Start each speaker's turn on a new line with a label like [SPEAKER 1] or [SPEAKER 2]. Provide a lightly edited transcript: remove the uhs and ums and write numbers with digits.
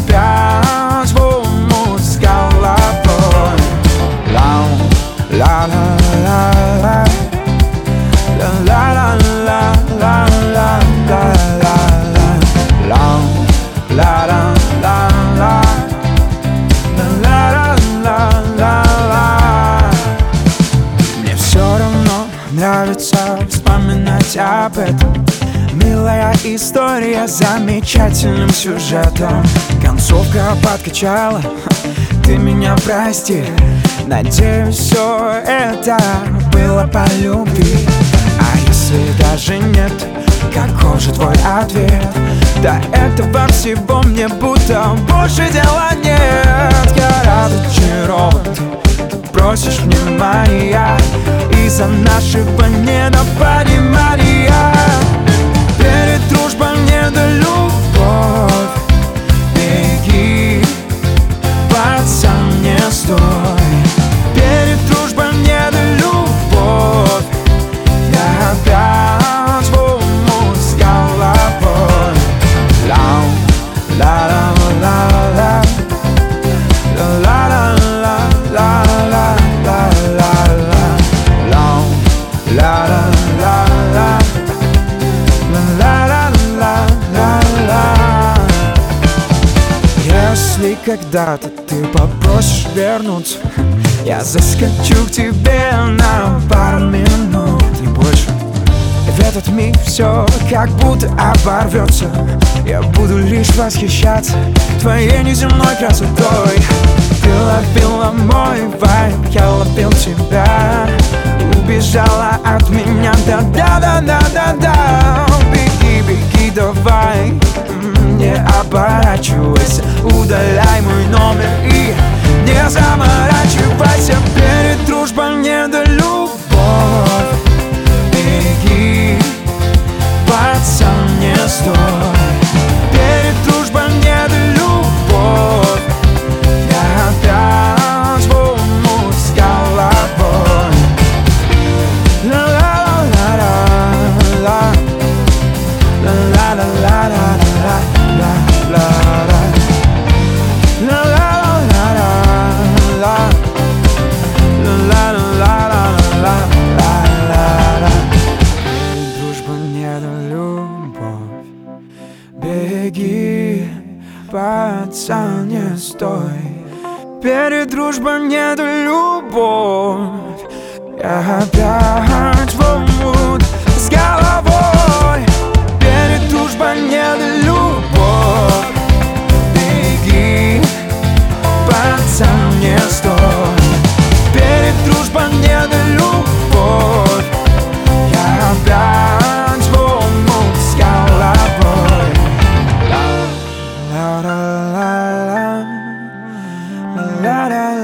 [SPEAKER 1] опять в омут с головой. Ла-ла-ла-ла-ла, мне все равно нравится вспоминать об этом. Милая история с замечательным сюжетом. Концовка подкачала, ты меня прости. Надеюсь, все это было по любви. А если даже нет, каков же твой ответ? До этого всего мне будто больше дела нет. Я разочарован, ты просишь внимания из-за нашего недопонимания. Перед дружбой не до любовь. Беги, пацан, не стой. Перед дружбой не до любовь. Я опять в омут с головой. Ла-ла-ла-ла-ла, если когда-то ты попросишь вернуться, я заскочу к тебе на пару минут, не больше. В этот миг все как будто оборвется. Я буду лишь восхищаться твоей неземной красотой. Ты ловила мой вайб, я ловил тебя. Убежала от меня, да-да-да-да-да. Беги, беги, давай, не оборачивайся. Удаляй мой номер и не заморачивайся. Перед дружбой не до любовь. Беги, пацан, не стой. Перед дружбой не до любовь. Я опять в омут с головой. Ла-ла-ла-ла-ла, ла-ла-ла-ла-ла-ла-ла-ла, ла-ла-ла-ла-ла-ла-ла-ла-ла. Дружба не до любовь. Беги, пацан, не стой. Перед дружбой не до любовь. Я опять в омут с головой. Перед дружбой не до любовь. Беги, пацан, не стой. Перед дружбой не до любовь. Я опять в омут с головой. Ла-ла-ла-ла, ла-ла-ла.